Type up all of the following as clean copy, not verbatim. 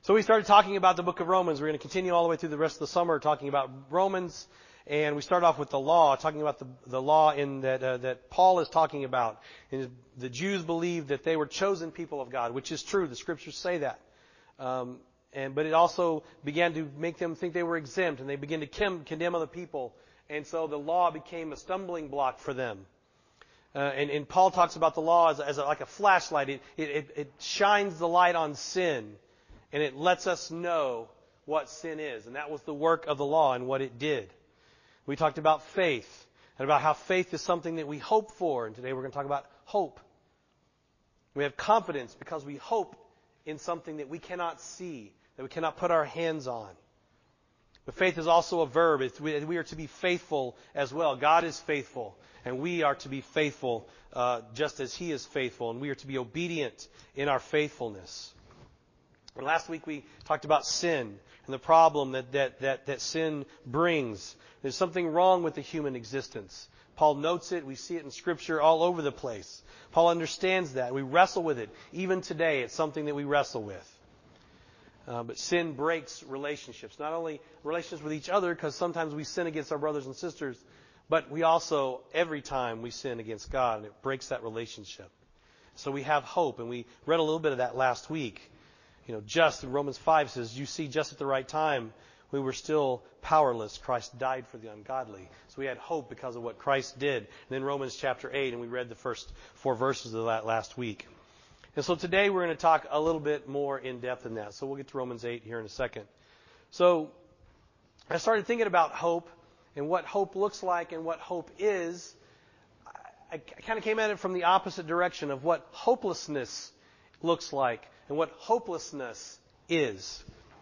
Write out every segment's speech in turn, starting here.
So we started talking about the book of Romans. We're going to continue all the way through the rest of the summer talking about Romans. And we start off with the law, talking about the law that Paul is talking about. And the Jews believed that they were chosen people of God, which is true. The scriptures say that. But it also began to make them think they were exempt, and they began to condemn other people. And so the law became a stumbling block for them. And Paul talks about the law as like a flashlight. It shines the light on sin. And it lets us know what sin is. And that was the work of the law and what it did. We talked about faith and about how faith is something that we hope for. And today we're going to talk about hope. We have confidence because we hope in something that we cannot see, that we cannot put our hands on. But faith is also a verb. We are to be faithful as well. God is faithful. And we are to be faithful just as He is faithful. And we are to be obedient in our faithfulness. And last week we talked about sin and the problem that sin brings. There's something wrong with the human existence. Paul notes it. We see it in Scripture all over the place. Paul understands that. We wrestle with it. Even today, it's something that we wrestle with. But sin breaks relationships. Not only relationships with each other, because sometimes we sin against our brothers and sisters, but we also, every time we sin against God, and it breaks that relationship. So we have hope, and we read a little bit of that last week. Just in Romans 5 says, you see, just at the right time, we were still powerless. Christ died for the ungodly. So we had hope because of what Christ did. And then Romans chapter 8, and we read the first 4 verses of that last week. And so today we're going to talk a little bit more in depth than that. So we'll get to Romans 8 here in a second. So I started thinking about hope and what hope looks like and what hope is. I kind of came at it from the opposite direction of what hopelessness looks like and what hopelessness is.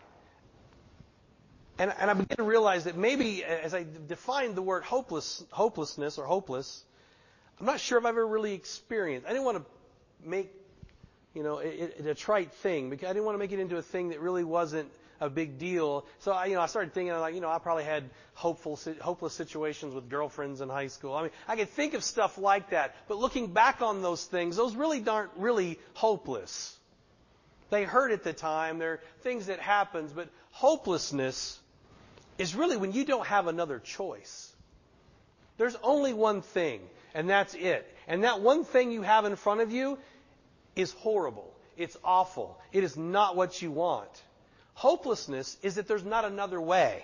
And I began to realize that maybe as I defined the word hopelessness or hopeless, I'm not sure if I've ever really experienced. I didn't want to make it a trite thing, because I didn't want to make it into a thing that really wasn't a big deal. So I started thinking, I probably had hopeless situations with girlfriends in high school. I mean, I could think of stuff like that. But looking back on those things, those really aren't really hopeless. They hurt at the time. They're things that happens. But hopelessness is really when you don't have another choice. There's only one thing, and that's it. And that one thing you have in front of you is horrible. It's awful. It is not what you want. Hopelessness is that there's not another way.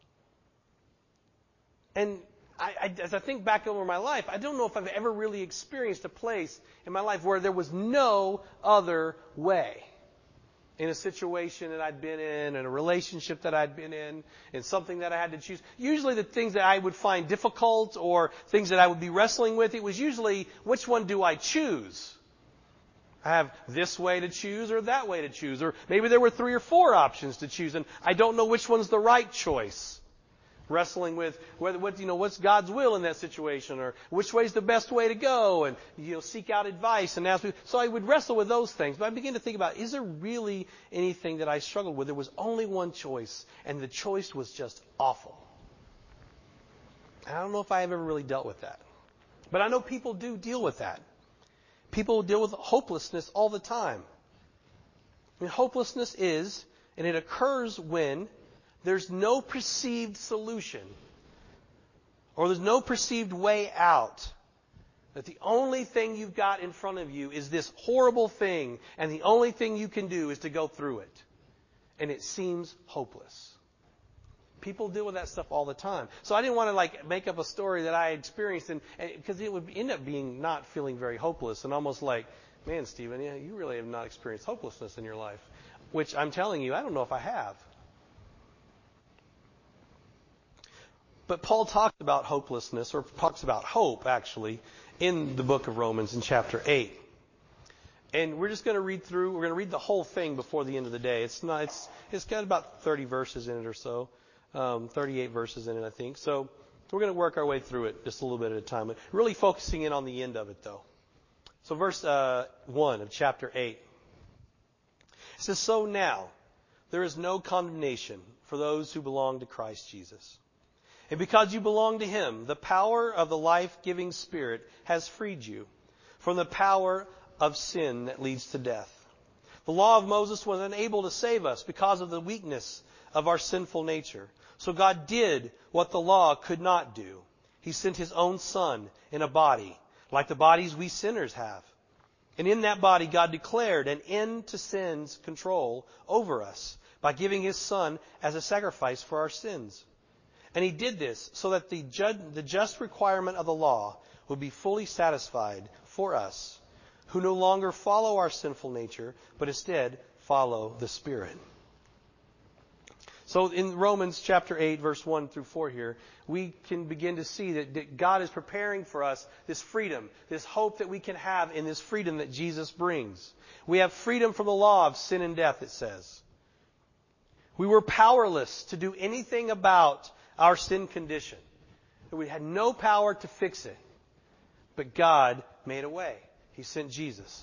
And as I think back over my life, I don't know if I've ever really experienced a place in my life where there was no other way. In a situation that I'd been in a relationship that I'd been in something that I had to choose. Usually the things that I would find difficult or things that I would be wrestling with, it was usually, which one do I choose? I have this way to choose or that way to choose. Or maybe there were 3 or 4 options to choose, and I don't know which one's the right choice. Wrestling with what's God's will in that situation, or which way's the best way to go, and seek out advice and ask. So I would wrestle with those things. But I began to think about, is there really anything that I struggled with? There was only one choice, and the choice was just awful. I don't know if I have ever really dealt with that. But I know people do deal with that. People deal with hopelessness all the time. I mean, hopelessness is, and it occurs when there's no perceived solution, or there's no perceived way out. That the only thing you've got in front of you is this horrible thing, and the only thing you can do is to go through it. And it seems hopeless. People deal with that stuff all the time. So I didn't want to make up a story that I experienced, and because it would end up being not feeling very hopeless, and almost like, man, Stephen, you really have not experienced hopelessness in your life. Which I'm telling you, I don't know if I have. But Paul talks about hopelessness, or talks about hope, actually, in the book of Romans in chapter 8. And we're just going to read through, we're going to read the whole thing before the end of the day. It's got about 30 verses in it or so. 38 verses in it, I think. So we're going to work our way through it just a little bit at a time. Really focusing in on the end of it, though. So verse 1 of chapter 8. It says, "So now there is no condemnation for those who belong to Christ Jesus. And because you belong to Him, the power of the life-giving Spirit has freed you from the power of sin that leads to death. The law of Moses was unable to save us because of the weakness of our sinful nature. So God did what the law could not do. He sent His own Son in a body, like the bodies we sinners have. And in that body, God declared an end to sin's control over us by giving His Son as a sacrifice for our sins. And He did this so that the just requirement of the law would be fully satisfied for us, who no longer follow our sinful nature, but instead follow the Spirit. So in Romans chapter 8, verse 1 through 4 here, we can begin to see that God is preparing for us this freedom, this hope that we can have in this freedom that Jesus brings. We have freedom from the law of sin and death, it says. We were powerless to do anything about our sin condition. We had no power to fix it. But God made a way. He sent Jesus.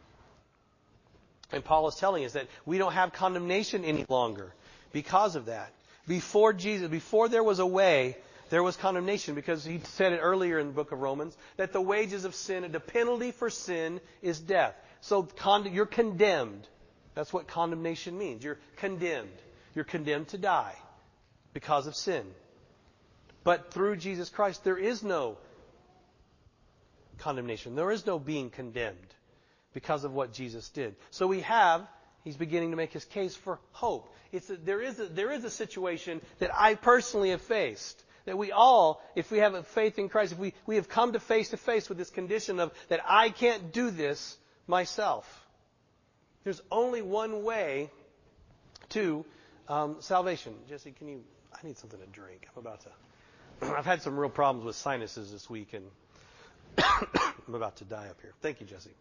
And Paul is telling us that we don't have condemnation any longer because of that. Before there was a way, there was condemnation, because he said it earlier in the book of Romans that the wages of sin, the penalty for sin is death. So you're condemned. That's what condemnation means. You're condemned. You're condemned to die because of sin. But through Jesus Christ, there is no condemnation. There is no being condemned because of what Jesus did. So he's beginning to make his case for hope. There is a situation that I personally have faced, that we all, if we have a faith in Christ, if we have come to face with this condition of that I can't do this myself. There's only one way to salvation. Jesse, I need something to drink. I've had some real problems with sinuses this week, and I'm about to die up here. Thank you, Jesse.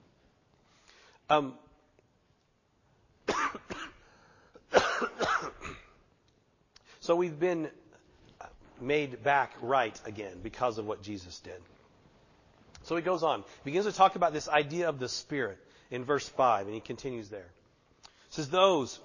So we've been made back right again because of what Jesus did. So he goes on. He begins to talk about this idea of the Spirit in verse 5, and he continues there. It says, those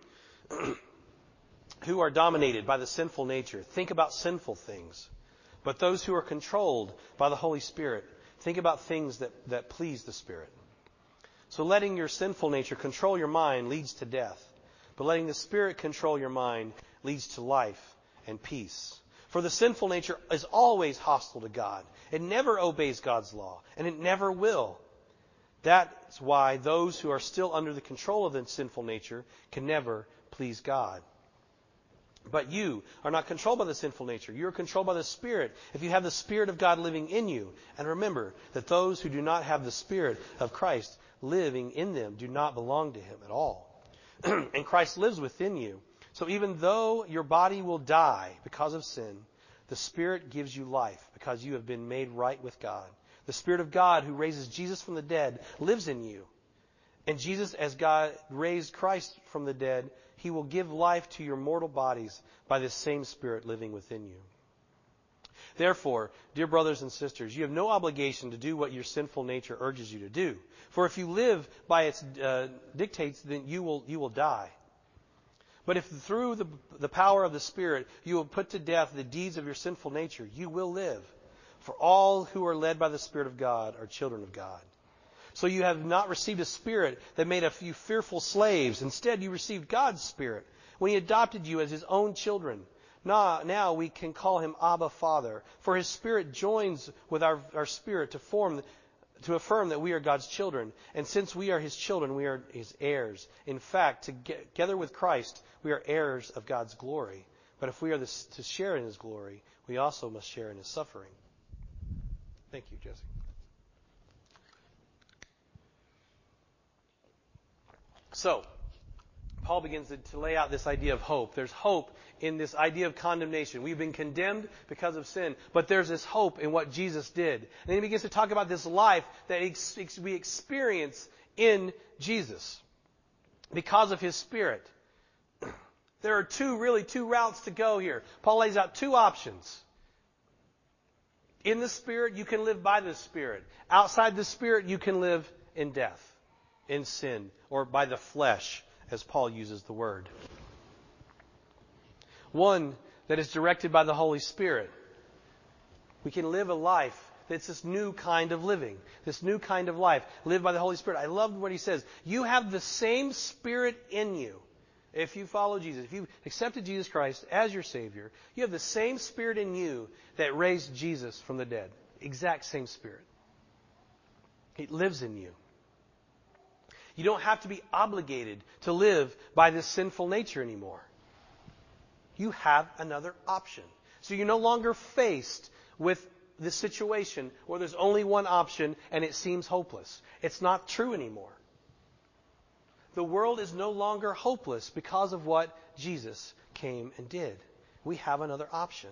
who are dominated by the sinful nature think about sinful things. But those who are controlled by the Holy Spirit think about things that please the Spirit. So letting your sinful nature control your mind leads to death. But letting the Spirit control your mind leads to life and peace. For the sinful nature is always hostile to God. It never obeys God's law, and it never will. That's why those who are still under the control of the sinful nature can never please God. But you are not controlled by the sinful nature. You are controlled by the Spirit, if you have the Spirit of God living in you. And remember that those who do not have the Spirit of Christ living in them do not belong to Him at all. And Christ lives within you. So even though your body will die because of sin, the Spirit gives you life because you have been made right with God. The Spirit of God who raises Jesus from the dead lives in you. And Jesus, as God raised Christ from the dead, He will give life to your mortal bodies by this same Spirit living within you. Therefore, dear brothers and sisters, you have no obligation to do what your sinful nature urges you to do. For if you live by its dictates, then you will die. But if through the power of the Spirit you will put to death the deeds of your sinful nature, you will live. For all who are led by the Spirit of God are children of God. So you have not received a spirit that made of you fearful slaves. Instead, you received God's Spirit when He adopted you as His own children. Now we can call Him Abba, Father. For His Spirit joins with our spirit to affirm that we are God's children. And since we are His children, we are His heirs. In fact, together with Christ, we are heirs of God's glory. But if we are to share in His glory, we also must share in His suffering. Thank you, Jesse. So, Paul begins to lay out this idea of hope. There's hope in this idea of condemnation. We've been condemned because of sin, but there's this hope in what Jesus did. And then he begins to talk about this life that we experience in Jesus because of His Spirit. There are two routes to go here. Paul lays out two options. In the Spirit, you can live by the Spirit. Outside the Spirit, you can live in death, in sin, or by the flesh, as Paul uses the word. One that is directed by the Holy Spirit. We can live a life It's this new kind of living, this new kind of life, lived by the Holy Spirit. I love what he says. You have the same Spirit in you. If you follow Jesus, if you accepted Jesus Christ as your Savior, you have the same Spirit in you that raised Jesus from the dead. Exact same Spirit. It lives in you. You don't have to be obligated to live by this sinful nature anymore. You have another option. So you're no longer faced with this situation where there's only one option and it seems hopeless. It's not true anymore. The world is no longer hopeless because of what Jesus came and did. We have another option.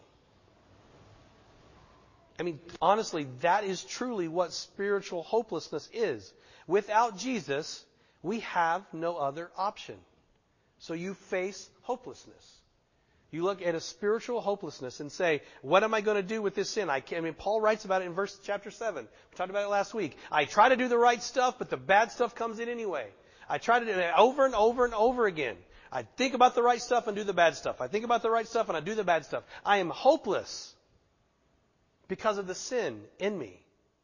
I mean, honestly, that is truly what spiritual hopelessness is. Without Jesus, we have no other option. So you face hopelessness. You look at a spiritual hopelessness and say, what am I going to do with this sin? Paul writes about it in chapter 7. We talked about it last week. I try to do the right stuff, but the bad stuff comes in anyway. I try to do it over and over and over again. I think about the right stuff and do the bad stuff. I think about the right stuff and I do the bad stuff. I am hopeless because of the sin in me.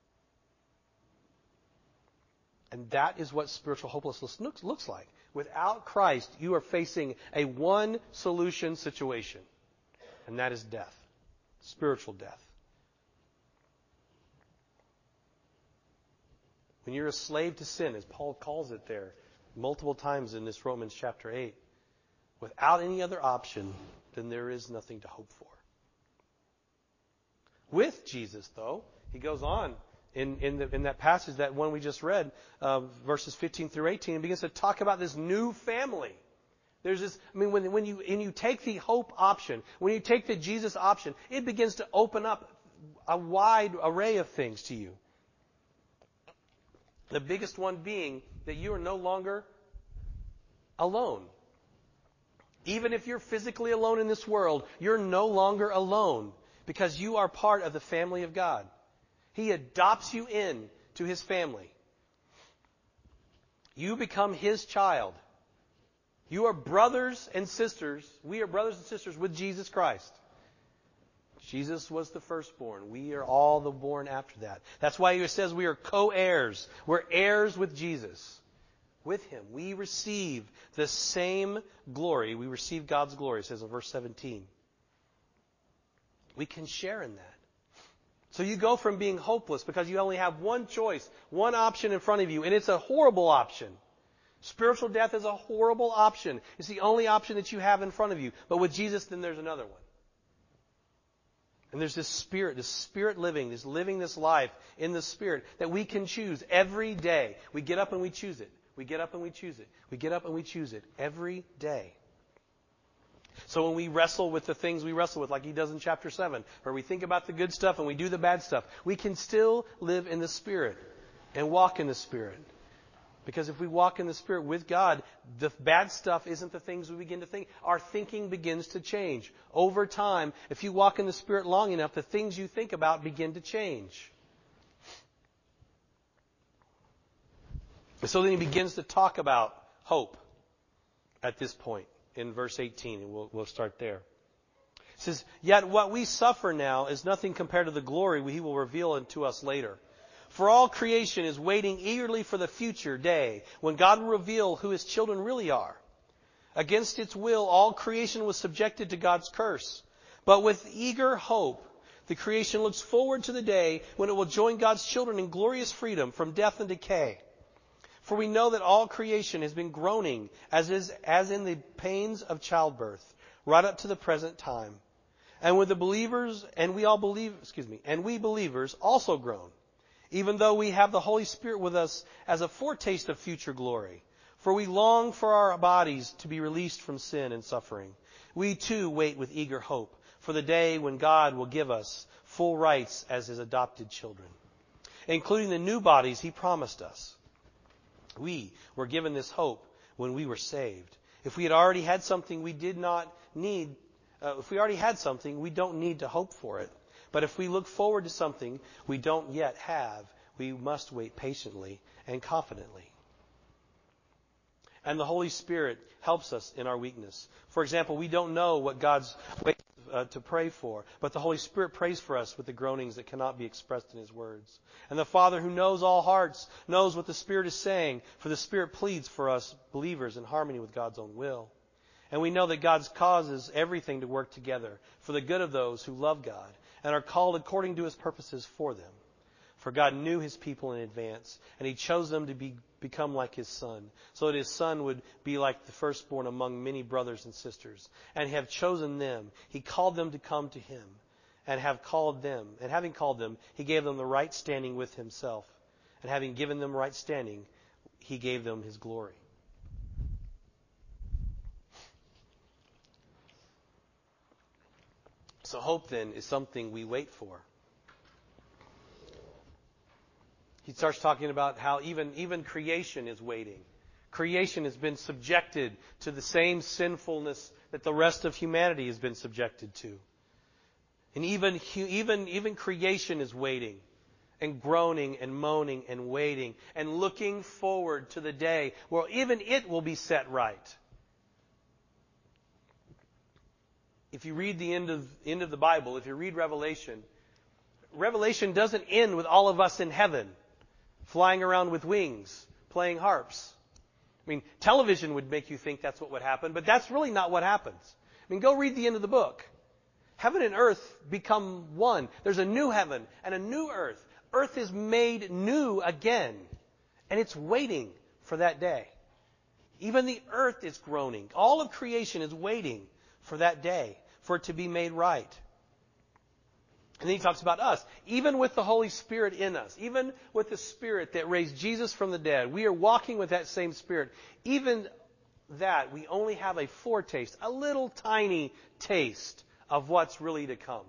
And that is what spiritual hopelessness looks like. Without Christ, you are facing a one-solution situation. And that is death. Spiritual death. When you're a slave to sin, as Paul calls it there multiple times in this Romans chapter 8, without any other option, then there is nothing to hope for. With Jesus, though, he goes on in that passage, that one we just read, verses 15 through 18, and begins to talk about this new family. There's this, when you take the hope option, when you take the Jesus option, it begins to open up a wide array of things to you. The biggest one being that you are no longer alone. Even if you're physically alone in this world, you're no longer alone because you are part of the family of God. He adopts you in to His family. You become His child. You are brothers and sisters. We are brothers and sisters with Jesus Christ. Jesus was the firstborn. We are all the born after that. That's why He says we are co-heirs. We're heirs with Jesus. With Him. We receive the same glory. We receive God's glory, it says in verse 17. We can share in that. So you go from being hopeless because you only have one choice, one option in front of you, and it's a horrible option. Spiritual death is a horrible option. It's the only option that you have in front of you. But with Jesus, then there's another one. And there's this spirit living this life in the Spirit that we can choose every day. We get up and we choose it. We get up and we choose it. We get up and we choose it every day. So when we wrestle with the things we wrestle with, like he does in chapter 7, where we think about the good stuff and we do the bad stuff, we can still live in the Spirit and walk in the Spirit. Because if we walk in the Spirit with God, the bad stuff isn't the things we begin to think. Our thinking begins to change. Over time, if you walk in the Spirit long enough, the things you think about begin to change. So then he begins to talk about hope at this point in verse 18, and we'll start there. It says, "Yet what we suffer now is nothing compared to the glory He will reveal unto us later. For all creation is waiting eagerly for the future day when God will reveal who His children really are. Against its will, all creation was subjected to God's curse. But with eager hope, the creation looks forward to the day when it will join God's children in glorious freedom from death and decay. For we know that all creation has been groaning as in the pains of childbirth, right up to the present time. And with the believers, and we believers also groan, even though we have the Holy Spirit with us as a foretaste of future glory. For we long for our bodies to be released from sin and suffering. We too wait with eager hope for the day when God will give us full rights as His adopted children, including the new bodies He promised us. We were given this hope when we were saved. If we already had something, we don't need to hope for it. But if we look forward to something we don't yet have, we must wait patiently and confidently. And the Holy Spirit helps us in our weakness. For example, we don't know what God's ways to pray for, but the Holy Spirit prays for us with the groanings that cannot be expressed in His words. And the Father who knows all hearts knows what the Spirit is saying, for the Spirit pleads for us believers in harmony with God's own will. And we know that God causes everything to work together for the good of those who love God and are called according to His purposes for them. For God knew His people in advance, and He chose them to become like His Son, so that His Son would be like the firstborn among many brothers and sisters. And have chosen them, He called them to come to Him, and having called them, He gave them the right standing with Himself. And having given them right standing, He gave them His glory. So hope, then, is something we wait for. He starts talking about how even creation is waiting. Creation has been subjected to the same sinfulness that the rest of humanity has been subjected to. And even creation is waiting and groaning and moaning and waiting and looking forward to the day where even it will be set right. If you read the end of the Bible, if you read Revelation, Revelation doesn't end with all of us in heaven, flying around with wings, playing harps. I mean, television would make you think that's what would happen, but that's really not what happens. I mean, go read the end of the book. Heaven and earth become one. There's a new heaven and a new earth. Earth is made new again, and it's waiting for that day. Even the earth is groaning. All of creation is waiting for that day, for it to be made right. And then he talks about us. Even with the Holy Spirit in us, even with the Spirit that raised Jesus from the dead, we are walking with that same Spirit. Even that, we only have a foretaste, a little tiny taste of what's really to come.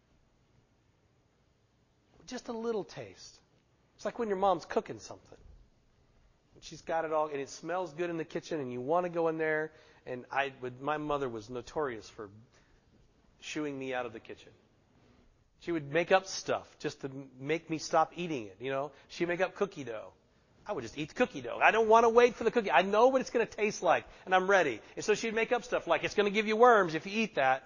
Just a little taste. It's like when your mom's cooking something. She's got it all, and it smells good in the kitchen, and you want to go in there. And my mother was notorious for shooing me out of the kitchen. She would make up stuff just to make me stop eating it, you know. She'd make up cookie dough. I would just eat the cookie dough. I don't want to wait for the cookie. I know what it's going to taste like, and I'm ready. And so she'd make up stuff like, it's going to give you worms if you eat that.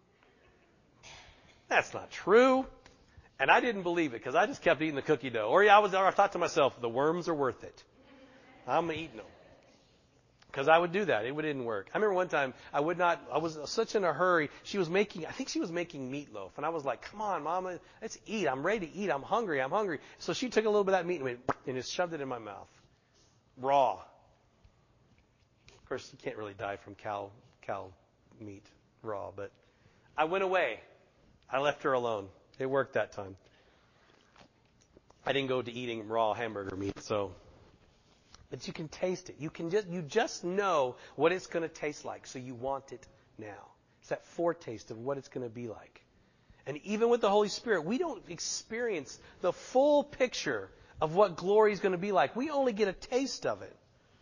That's not true. And I didn't believe it because I just kept eating the cookie dough. Or I thought to myself, the worms are worth it. I'm eating them. Because I would do that. It didn't work. I remember one time, I was such in a hurry. I think she was making meatloaf. And I was like, come on, Mama, let's eat. I'm ready to eat. I'm hungry. So she took a little bit of that meat and just shoved it in my mouth. Raw. Of course, you can't really die from cow meat raw. But I went away. I left her alone. It worked that time. I didn't go to eating raw hamburger meat, so... But you can taste it. You just know what it's going to taste like, so you want it now. It's that foretaste of what it's going to be like. And even with the Holy Spirit, we don't experience the full picture of what glory is going to be like. We only get a taste of it.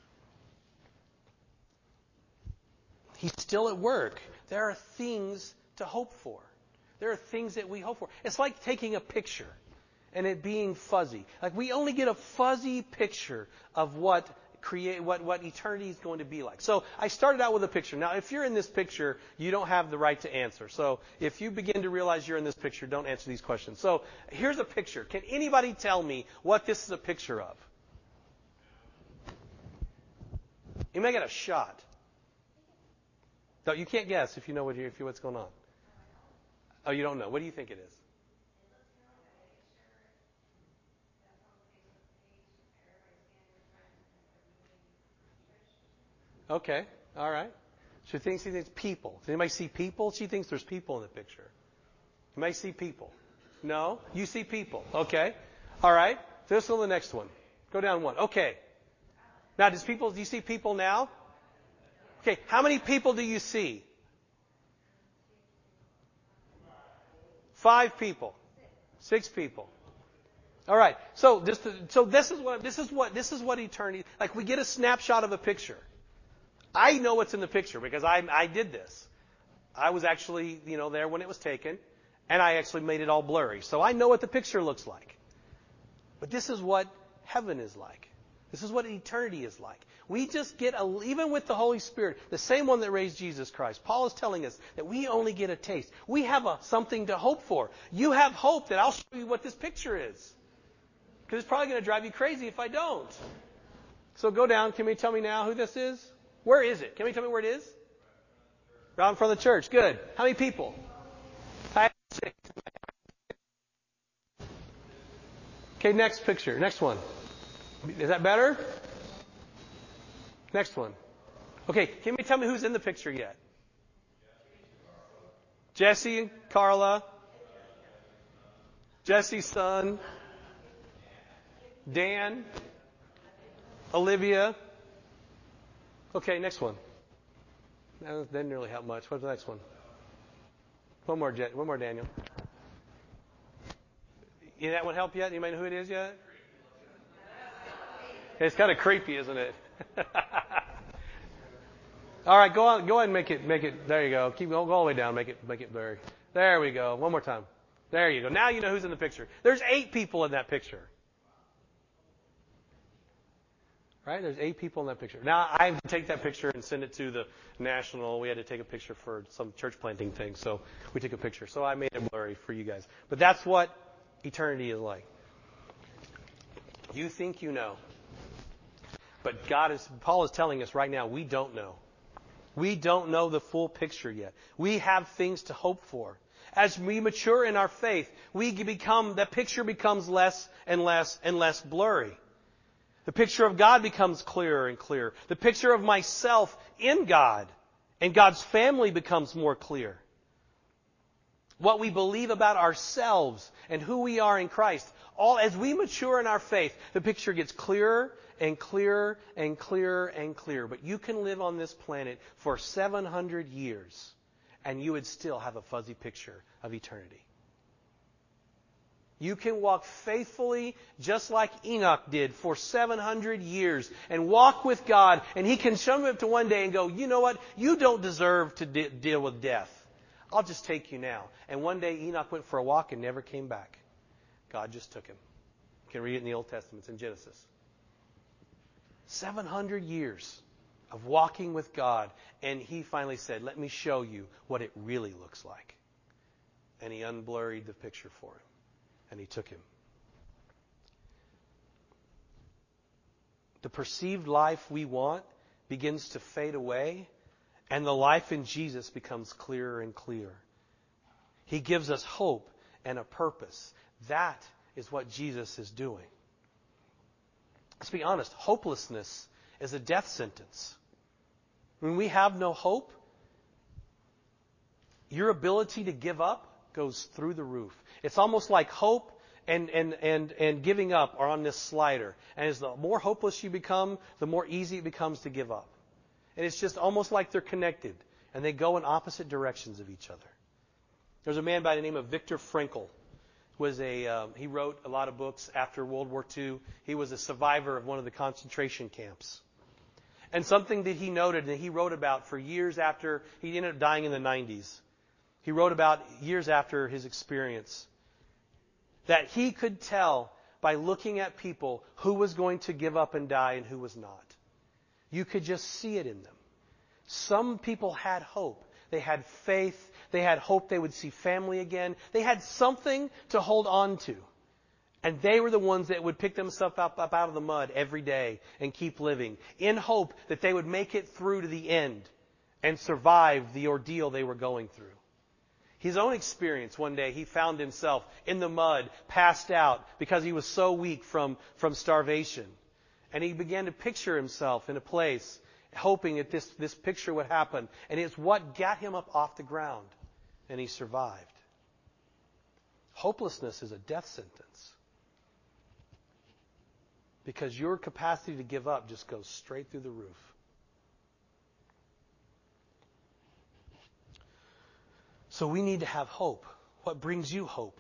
He's still at work. There are things to hope for. There are things that we hope for. It's like taking a picture and it being fuzzy. Like we only get a fuzzy picture of what eternity is going to be like. So I started out with a picture. Now, if you're in this picture, you don't have the right to answer. So if you begin to realize you're in this picture, don't answer these questions. So here's a picture. Can anybody tell me what this is a picture of? You may get a shot. No, you can't guess if you know what's going on. Oh, you don't know. What do you think it is? Okay, all right. She thinks people. Does anybody see people? She thinks there's people in the picture. You may see people. No? You see people. Okay. All right. So let's go to the next one. Go down one. Okay. Now, do you see people now? Okay. How many people do you see? 5 people. 6 people. All right. So this is what eternity, like we get a snapshot of a picture. I know what's in the picture because I did this. I was actually, there when it was taken, and I actually made it all blurry. So I know what the picture looks like. But this is what heaven is like. This is what eternity is like. We just get, even with the Holy Spirit, the same one that raised Jesus Christ. Paul is telling us that we only get a taste. We have something to hope for. You have hope that I'll show you what this picture is. Because it's probably going to drive you crazy if I don't. So go down. Can you tell me now who this is? Where is it? Can you tell me where it is? Right in front of the church. Good. How many people? 5, 6. Okay, next picture. Next one. Is that better? Next one. Okay, can you tell me who's in the picture yet? Jesse, Carla, Jesse's son, Dan, Olivia. Okay, next one. That didn't really help much. What's the next one? One more, Daniel. Did that one help yet? Anybody know who it is yet? It's kind of creepy, isn't it? All right, go ahead and make it. There you go. Go all the way down. Make it blurry. There we go. One more time. There you go. Now you know who's in the picture. There's 8 people in that picture. Right? There's 8 people in that picture. Now I have to take that picture and send it to the national. We had to take a picture for some church planting thing, so we took a picture. So I made it blurry for you guys. But that's what eternity is like. You think you know. But Paul is telling us right now, we don't know. We don't know the full picture yet. We have things to hope for. As we mature in our faith, that picture becomes less and less and less blurry. The picture of God becomes clearer and clearer. The picture of myself in God and God's family becomes more clear. What we believe about ourselves and who we are in Christ, all as we mature in our faith, the picture gets clearer and clearer and clearer and clearer. But you can live on this planet for 700 years and you would still have a fuzzy picture of eternity. You can walk faithfully just like Enoch did for 700 years and walk with God, and He can show up to one day and go, you know what? You don't deserve to deal with death. I'll just take you now. And one day Enoch went for a walk and never came back. God just took him. You can read it in the Old Testament. It's in Genesis. 700 years of walking with God, and He finally said, let me show you what it really looks like. And He unblurred the picture for him. And He took him. The perceived life we want begins to fade away, and the life in Jesus becomes clearer and clearer. He gives us hope and a purpose. That is what Jesus is doing. Let's be honest, hopelessness is a death sentence. When we have no hope, your ability to give up goes through the roof. It's almost like hope and giving up are on this slider. And as the more hopeless you become, the more easy it becomes to give up. And it's just almost like they're connected, and they go in opposite directions of each other. There's a man by the name of Viktor Frankl. He wrote a lot of books after World War II. He was a survivor of one of the concentration camps. And something that he noted and he wrote about for years after, he ended up dying in the 90s. He wrote about years after his experience that he could tell by looking at people who was going to give up and die and who was not. You could just see it in them. Some people had hope. They had faith. They had hope they would see family again. They had something to hold on to. And they were the ones that would pick themselves up out of the mud every day and keep living in hope that they would make it through to the end and survive the ordeal they were going through. His own experience, one day he found himself in the mud, passed out because he was so weak from starvation. And he began to picture himself in a place, hoping that this picture would happen. And it's what got him up off the ground. And he survived. Hopelessness is a death sentence. Because your capacity to give up just goes straight through the roof. So we need to have hope. What brings you hope?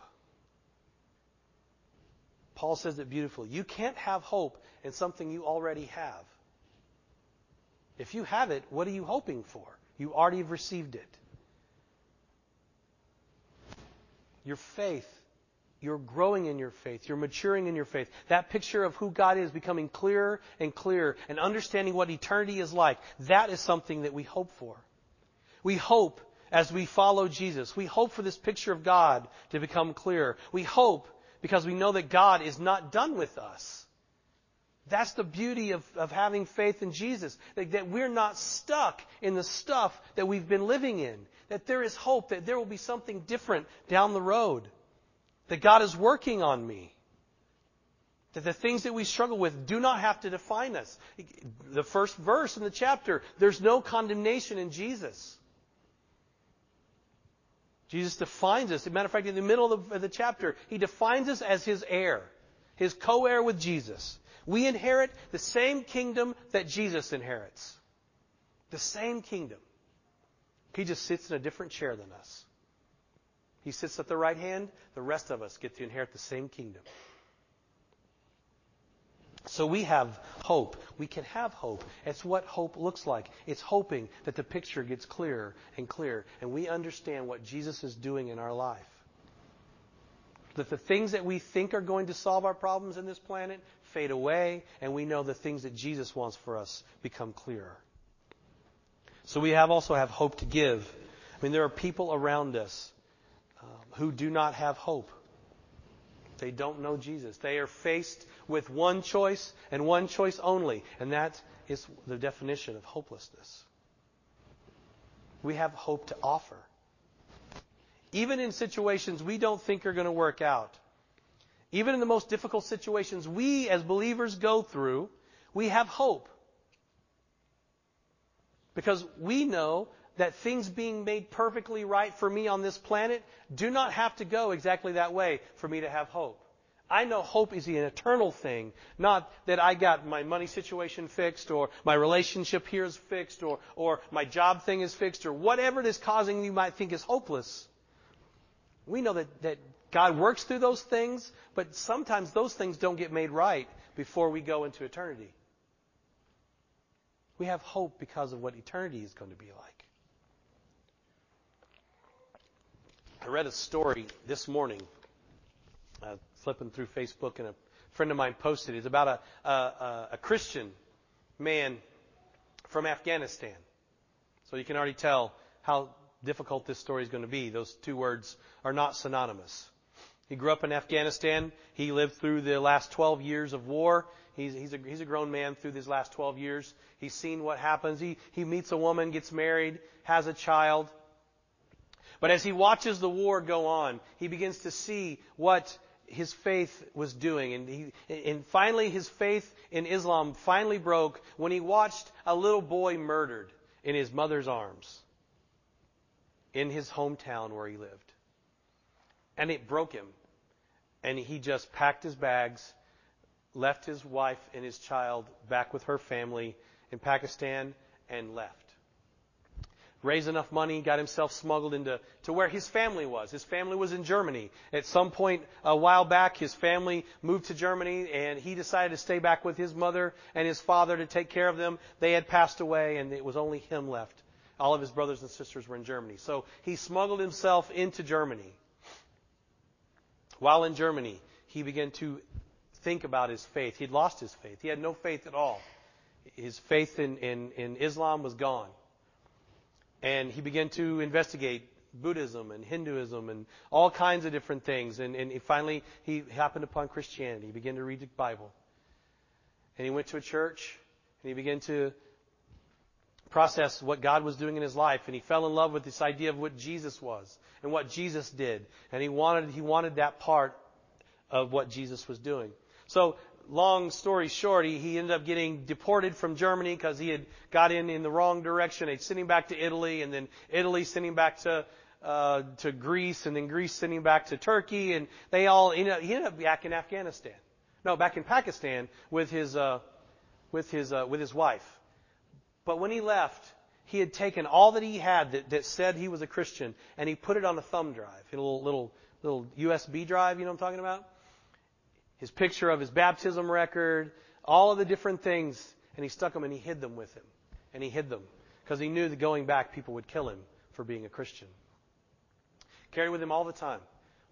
Paul says it beautifully. You can't have hope in something you already have. If you have it, what are you hoping for? You already have received it. Your faith, you're growing in your faith. You're maturing in your faith. That picture of who God is becoming clearer and clearer and understanding what eternity is like, that is something that we hope for. We hope as we follow Jesus. We hope for this picture of God to become clearer. We hope because we know that God is not done with us. That's the beauty of having faith in Jesus. That we're not stuck in the stuff that we've been living in. That there is hope, that there will be something different down the road. That God is working on me. That the things that we struggle with do not have to define us. The first verse in the chapter, there's no condemnation in Jesus. Jesus defines us. As a matter of fact, in the middle of the chapter, He defines us as His heir. His co-heir with Jesus. We inherit the same kingdom that Jesus inherits. The same kingdom. He just sits in a different chair than us. He sits at the right hand. The rest of us get to inherit the same kingdom. So we have hope. We can have hope. It's what hope looks like. It's hoping that the picture gets clearer and clearer. And we understand what Jesus is doing in our life. That the things that we think are going to solve our problems in this planet fade away. And we know the things that Jesus wants for us become clearer. So we also have hope to give. I mean, there are people around us who do not have hope. They don't know Jesus. They are faced with one choice and one choice only. And that is the definition of hopelessness. We have hope to offer. Even in situations we don't think are going to work out. Even in the most difficult situations we as believers go through, we have hope. Because we know that things being made perfectly right for me on this planet do not have to go exactly that way for me to have hope. I know hope is an eternal thing, not that I got my money situation fixed or my relationship here is fixed or my job thing is fixed or whatever it is causing you might think is hopeless. We know that God works through those things, but sometimes those things don't get made right before we go into eternity. We have hope because of what eternity is going to be like. I read a story this morning, flipping through Facebook, and a friend of mine posted it. It's about a Christian man from Afghanistan. So you can already tell how difficult this story is going to be. Those two words are not synonymous. He grew up in Afghanistan. He lived through the last 12 years of war. He's a grown man through these last 12 years. He's seen what happens. He meets a woman, gets married, has a child. But as he watches the war go on, he begins to see what his faith was doing. And finally his faith in Islam finally broke when he watched a little boy murdered in his mother's arms in his hometown where he lived. And it broke him. And he just packed his bags, left his wife and his child back with her family in Pakistan, and left. Raised enough money, got himself smuggled into where his family was. His family was in Germany. At some point a while back, his family moved to Germany, and he decided to stay back with his mother and his father to take care of them. They had passed away, and it was only him left. All of his brothers and sisters were in Germany. So he smuggled himself into Germany. While in Germany, he began to think about his faith. He'd lost his faith. He had no faith at all. His faith in Islam was gone. And he began to investigate Buddhism and Hinduism and all kinds of different things. And finally, he happened upon Christianity. He began to read the Bible. And he went to a church, and he began to process what God was doing in his life. And he fell in love with this idea of what Jesus was and what Jesus did. And he wanted that part of what Jesus was doing. So, long story short, he ended up getting deported from Germany because he had got in the wrong direction. They sent him back to Italy, and then Italy sent him back to Greece, and then Greece sent him back to Turkey, and he ended up back in Afghanistan. No, back in Pakistan with his wife. But when he left, he had taken all that he had that said he was a Christian, and he put it on a thumb drive, a little USB drive. You know what I'm talking about? His picture of his baptism record, all of the different things, and he stuck them and he hid them with him. And he hid them because he knew that going back, people would kill him for being a Christian. Carried with him all the time.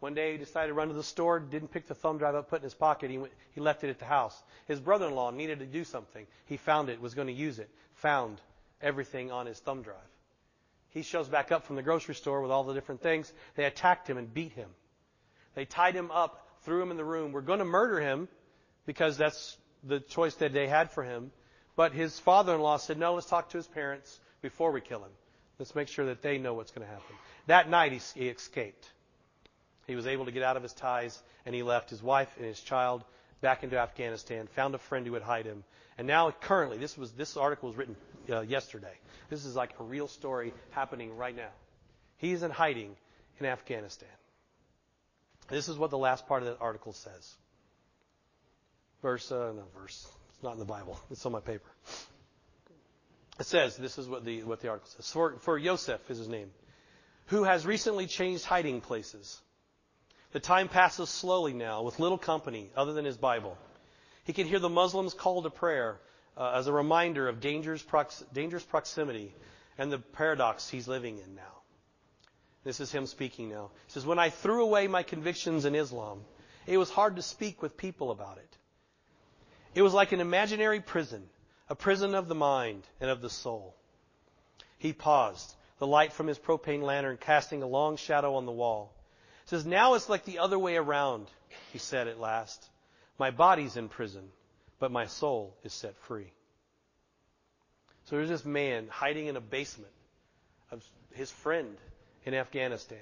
One day he decided to run to the store, didn't pick the thumb drive up, put it in his pocket. He left it at the house. His brother-in-law needed to do something. He found it, was going to use it, found everything on his thumb drive. He shows back up from the grocery store with all the different things. They attacked him and beat him. They tied him up, threw him in the room. We're going to murder him because that's the choice that they had for him. But his father-in-law said, no, let's talk to his parents before we kill him. Let's make sure that they know what's going to happen. That night he escaped. He was able to get out of his ties, and he left his wife and his child back into Afghanistan, found a friend who would hide him. And now currently, this article was written yesterday. This is like a real story happening right now. He's in hiding in Afghanistan. This is what the last part of that article says. It's not in the Bible. It's on my paper. It says, this is what the article says. For Yosef is his name, who has recently changed hiding places. The time passes slowly now, with little company other than his Bible. He can hear the Muslims' call to prayer as a reminder of dangerous proximity and the paradox he's living in now. This is him speaking now. He says, when I threw away my convictions in Islam, it was hard to speak with people about it. It was like an imaginary prison, a prison of the mind and of the soul. He paused, the light from his propane lantern casting a long shadow on the wall. He says, now it's like the other way around, he said at last. My body's in prison, but my soul is set free. So there's this man hiding in a basement of his friend in Afghanistan,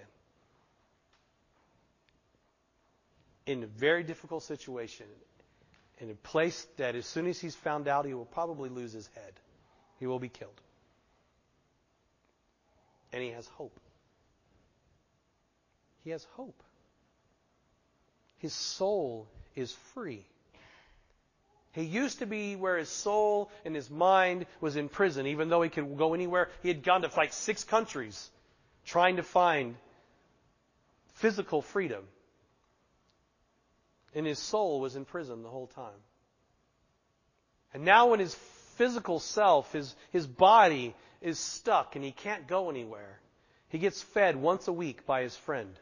in a very difficult situation, in a place that as soon as he's found out, he will probably lose his head. He will be killed. And he has hope. He has hope. His soul is free. He used to be where his soul and his mind was in prison, even though he could go anywhere. He had gone to like 6 countries trying to find physical freedom. And his soul was in prison the whole time. And now when his physical self, his body is stuck and he can't go anywhere, he gets fed once a week by his friend.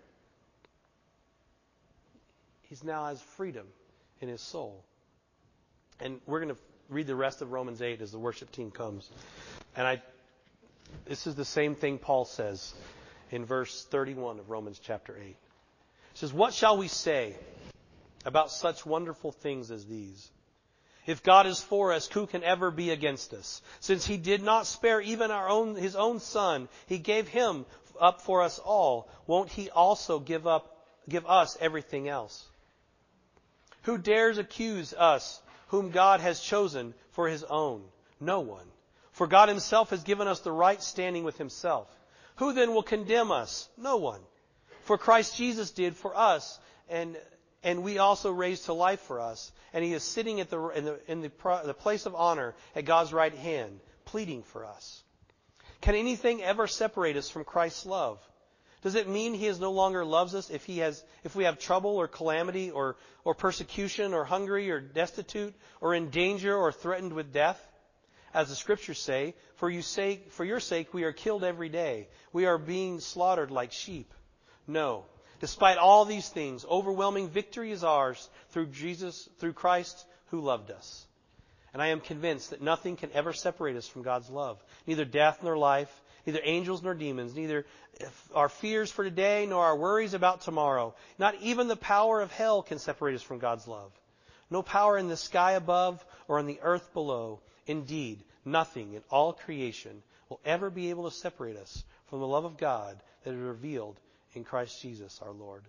He now has freedom in his soul. And we're going to read the rest of Romans 8 as the worship team comes. And this is the same thing Paul says in verse 31 of Romans chapter 8. He says, what shall we say about such wonderful things as these? If God is for us, who can ever be against us? Since he did not spare even his own son, he gave him up for us all. Won't he also give us everything else? Who dares accuse us, whom God has chosen for his own? No one. For God himself has given us the right standing with himself. Who then will condemn us? No one. For Christ Jesus did for us, and we also raised to life for us. And he is sitting at the place of honor at God's right hand, pleading for us. Can anything ever separate us from Christ's love? Does it mean he no longer loves us if we have trouble or calamity or persecution or hungry or destitute or in danger or threatened with death? As the scriptures say, for your sake we are killed every day. We are being slaughtered like sheep. No. Despite all these things, overwhelming victory is ours through Christ who loved us. And I am convinced that nothing can ever separate us from God's love. Neither death nor life, neither angels nor demons, neither our fears for today nor our worries about tomorrow. Not even the power of hell can separate us from God's love. No power in the sky above or on the earth below. Indeed, nothing in all creation will ever be able to separate us from the love of God that is revealed in Christ Jesus our Lord.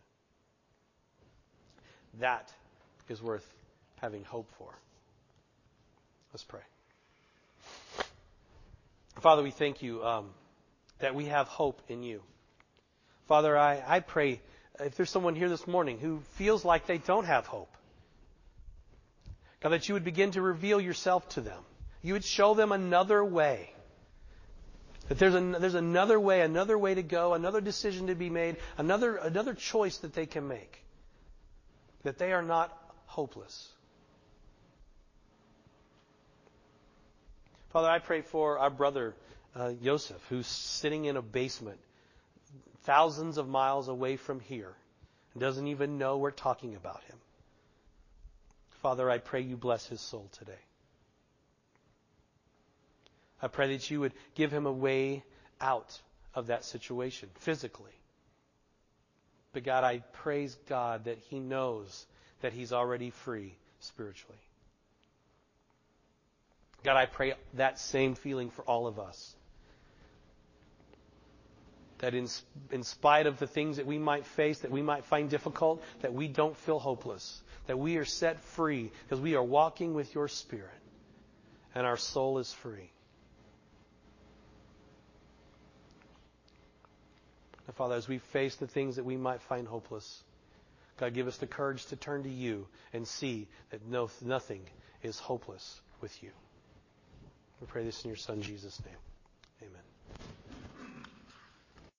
That is worth having hope for. Let's pray. Father, we thank you that we have hope in you. Father, I pray if there's someone here this morning who feels like they don't have hope, God, that you would begin to reveal yourself to them. You would show them another way. That there's another way to go, another decision to be made, another choice that they can make. That they are not hopeless. Father, I pray for our brother Yosef, who's sitting in a basement thousands of miles away from here, and doesn't even know we're talking about him. Father, I pray you bless his soul today. I pray that you would give him a way out of that situation physically. But God, I praise God that he knows that he's already free spiritually. God, I pray that same feeling for all of us. That in spite of the things that we might face, that we might find difficult, that we don't feel hopeless. That we are set free because we are walking with your Spirit. And our soul is free. Now, Father, as we face the things that we might find hopeless, God, give us the courage to turn to you and see that nothing is hopeless with you. We pray this in your Son, Jesus' name. Amen.